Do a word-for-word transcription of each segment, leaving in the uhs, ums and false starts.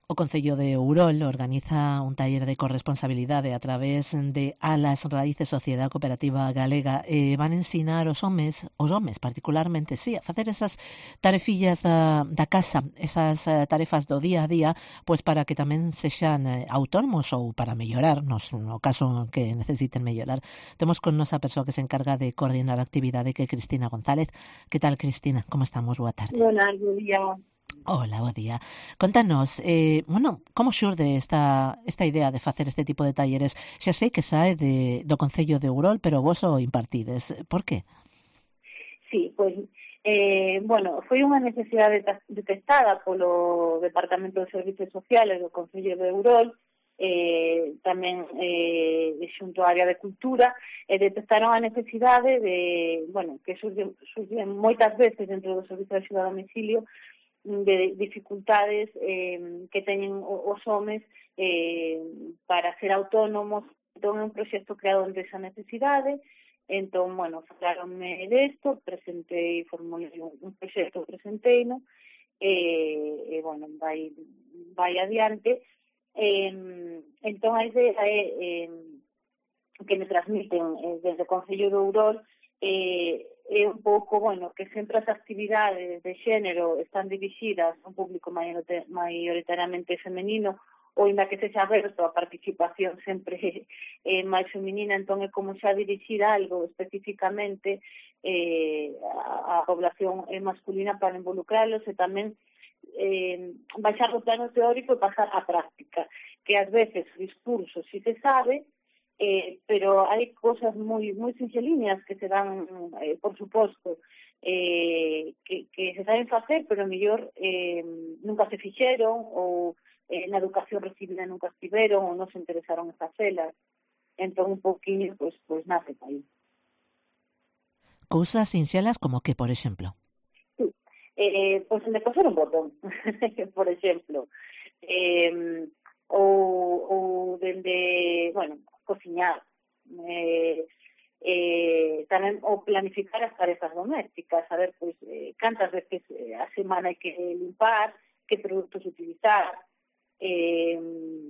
O Concello de Ourol organiza un taller de corresponsabilidade a través de Alas Raíces Sociedade Cooperativa Galega e van ensinar os homes, os homes particularmente, sí, a facer esas tarefillas da, da casa, esas uh, tarefas do día a día, pois para que tamén sexan uh, autónomos ou para mellorar, nos, no caso que necesiten mellorar. Temos con nosa persoa que se encarga de coordinar a actividade, que é Cristina González. Que tal, Cristina? Como estamos? Boa tarde. Buenas, bo día. Hola, bo día. Contanos, eh, bueno, como xurde esta, esta idea de facer este tipo de talleres? Xa sei que sae de, do Concello de Ourol, pero vos o impartides. Por qué? Sí, pois, eh, bueno, foi unha necesidade detectada polo Departamento de Servicios Sociales do Concello de Ourol, eh, tamén eh, xunto á área de cultura, e detectaron a necesidade de, bueno, que surgen, surgen moitas veces dentro do servicio de axuda a domicilio, de dificultades eh, que teñen os homes eh, para ser autónomos. Entón é un proxecto creado entre esa necesidade. Entón, bueno, falaronme desto, presentei, formulei un, un proxecto, presenteino, e, e bueno, vai, vai adiante. Eh, entón, a idea é eh, que me transmiten eh, desde o Concello de Ourol eh, é un pouco, bueno, que sempre as actividades de xénero están dirixidas a un público maioritariamente femenino, ou ainda que sexa aberto a participación sempre eh, máis femenina, entón é como xa dirixir algo especificamente eh, a, a población masculina para involucrarlos e tamén eh, baixar do plano teórico e pasar á práctica, que ás veces o discurso si se sabe, Eh, pero hai cosas moi moi sinxeliñas que se dan, eh, por suposto, eh, que, que se saben facer, pero mellor eh, nunca se fixeron, ou eh, na educación recibida nunca estiveron, ou non se interesaron en facelas. Entón, un poquinho, pois, pois nace aí. Cousas sinxelas como que, por exemplo? Sí. Eh, pois en de coser un botón, por exemplo. Eh, ou, ou dende, bueno, cociñar, eh, eh, tamén o planificar as tarefas domésticas, saber pois eh, cantas veces eh, a semana hai que limpar, que produtos utilizar, eh,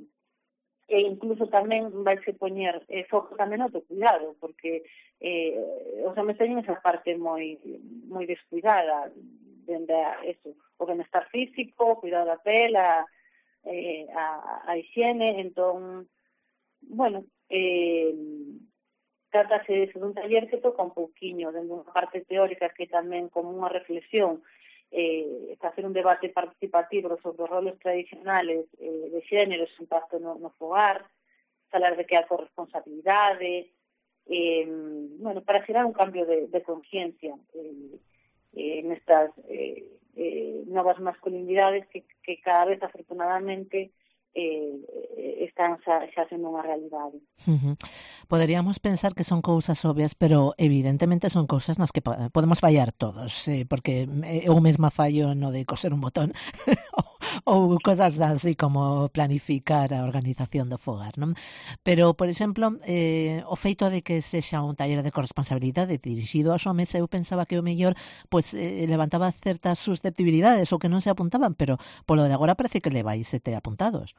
e incluso tamén vai se poñer eh, foco tamén no autocuidado, porque eh, os homens teñen esa parte moi moi descuidada, dende a eso, o benestar físico, o cuidado da pel, a, eh, a, a higiene. Entón, bueno, eh, trátase de un taller que toca un pouquiño dende unha parte teórica que tamén como unha reflexión, eh, facer un debate participativo sobre os roles tradicionales eh, de xénero, o impacto no, no fogar, falar de que a corresponsabilidade, eh, bueno, para xerar un cambio de, de conciencia eh, eh, nestas eh, eh, novas masculinidades que, que cada vez afortunadamente eh, están xa, xa sendo unha realidade. Uh-huh. Poderíamos pensar que son cousas obvias, pero evidentemente son cousas nas que podemos fallar todos, eh, porque eu mesma fallo no de coser un botón ou cosas así como planificar a organización do fogar, non? Pero, por exemplo, eh, o feito de que sexa un taller de corresponsabilidade dirixido aos homes, eu pensaba que o mellor pues, eh, levantaba certas susceptibilidades ou que non se apuntaban, pero polo de agora parece que levais sete apuntados.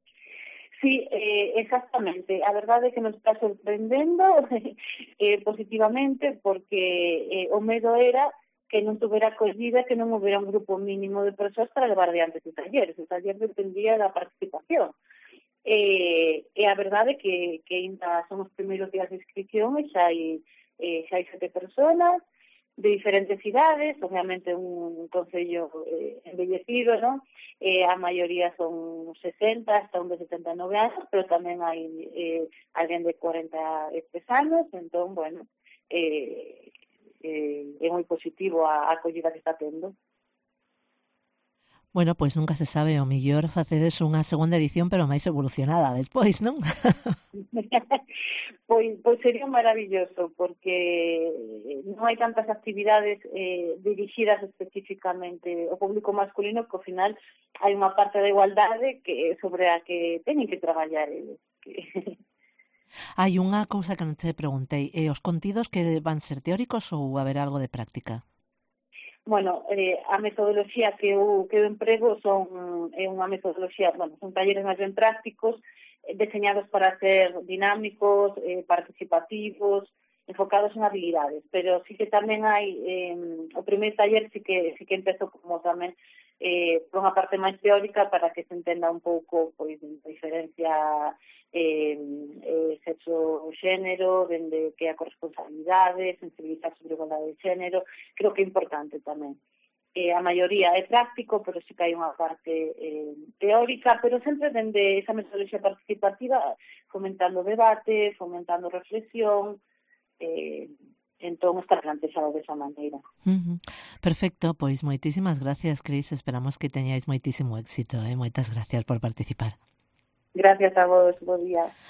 Sí, eh, exactamente. A verdade é que nos está sorprendendo eh, positivamente, porque eh, o medo era que non tuvera acollida, que non houbera un grupo mínimo de persoas para levar adiante ese taller. Ese taller dependía da participación. Eh, e a verdade é que, que ainda son os primeiros días de inscripción e xa hai, eh, xa hai sete persoas de diferentes idades, obviamente un concello eh, embellecido, non? Eh, a maioría son sesenta hasta un de setenta e nove anos, pero tamén hai eh, alguén de cuarenta e tres anos, entón, bueno, eh, eh, é moi positivo a, a acollida que está tendo. Bueno, pois nunca se sabe, o mellor facedes unha segunda edición, pero máis evolucionada despois, non? pois, pois sería maravilloso, porque non hai tantas actividades eh, dirixidas especificamente ao público masculino, que ao final hai unha parte da igualdade que sobre a que teñen que traballar eles. Hai unha cousa que non te preguntei, e os contidos que van ser teóricos ou haber algo de práctica? bueno, eh, a metodoloxía que eu, que eu emprego son, é unha metodoloxía, bueno, son talleres máis ben prácticos, eh, deseñados para ser dinámicos, eh, participativos, enfocados en habilidades, pero sí que tamén hai, eh, o primeiro taller sí que, sí que empezo como tamén eh, por unha parte máis teórica para que se entenda un pouco pois, a diferencia eh, eh, sexo-xénero, dende que a corresponsabilidade, sensibilizar sobre a igualdade de xénero, creo que é importante tamén. Eh, a maioría é práctico, pero sí que hai unha parte eh, teórica, pero sempre dende esa metodoloxía participativa, fomentando debate, fomentando reflexión, eh, entón está plantexado desa maneira. Uh-huh. Perfecto, pois moitísimas gracias, Cris, esperamos que teñáis moitísimo éxito, eh? Moitas gracias por participar. Gracias a vos, bo día.